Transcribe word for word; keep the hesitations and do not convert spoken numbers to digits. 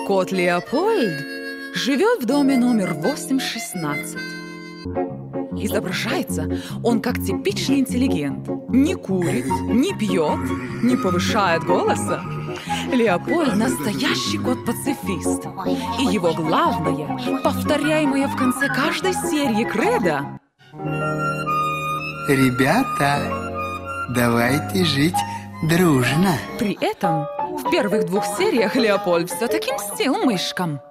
Кот Леопольд живет в доме номер восемь шестнадцать. Изображается он как типичный интеллигент. Не курит, не пьет, не повышает голоса. Леопольд – настоящий кот-пацифист. И его главное, повторяемое в конце каждой серии кредо: ребята, давайте жить дружно. При этом в первых двух сериях Леопольд все-таки мстил мышкам.